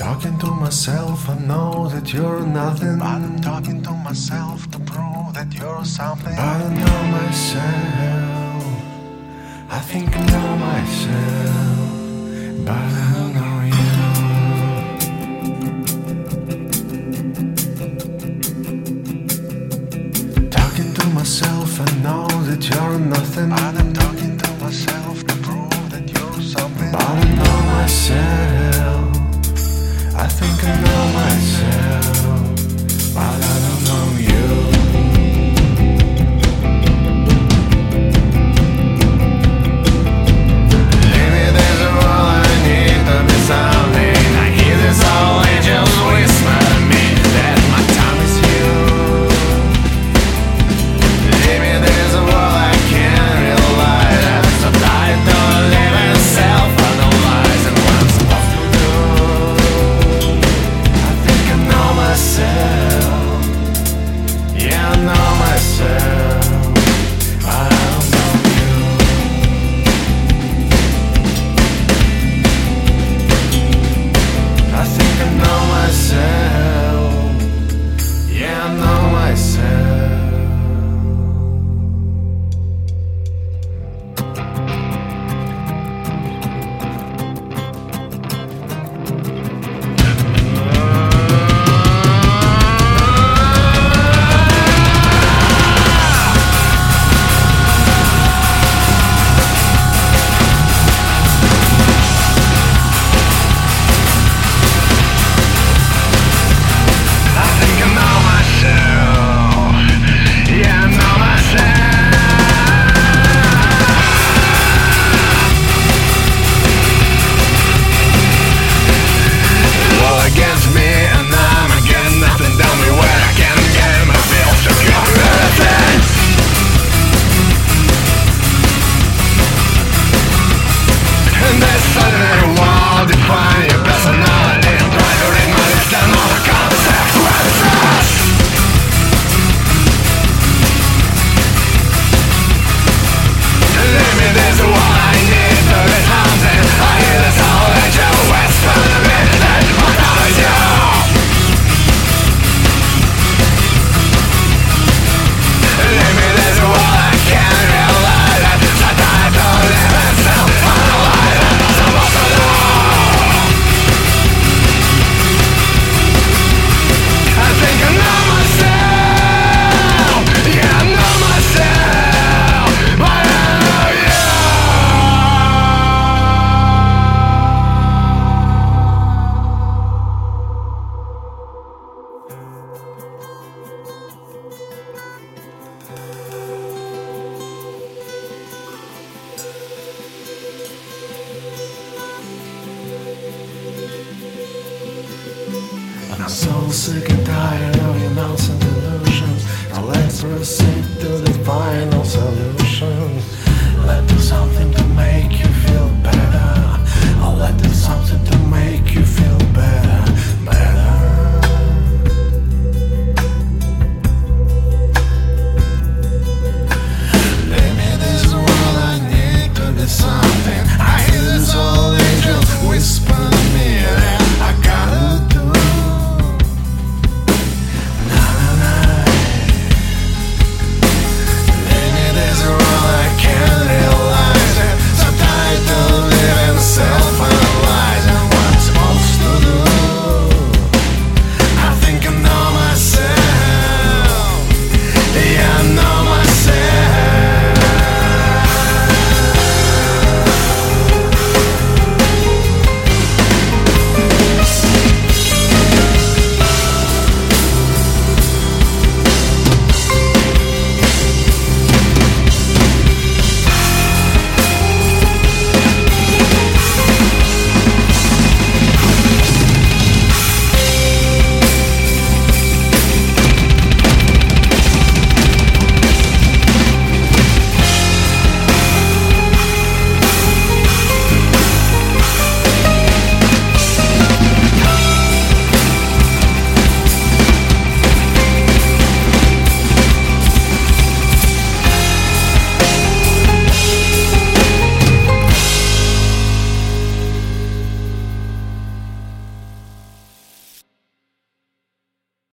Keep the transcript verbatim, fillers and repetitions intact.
talking to myself, I know that you're nothing. But I'm talking to myself to prove that you're something. But I know myself, I think I know myself, but I don't know you. Talking to myself, I know that you're nothing. But I'm talking to myself to prove that you're something. But I know myself, I think I know myself, but I don't know you. Maybe there's a world I need to be something. I hear this all angels whisper me that my time is you. Maybe there's a world I can't realize. I'm so tired to live in self-analyze and what I'm supposed to do. Myself, yeah, I know myself, but I don't know you. I think I know myself, yeah, I know myself. I'm so sick and tired of your nonsense delusions. Now let's proceed to the final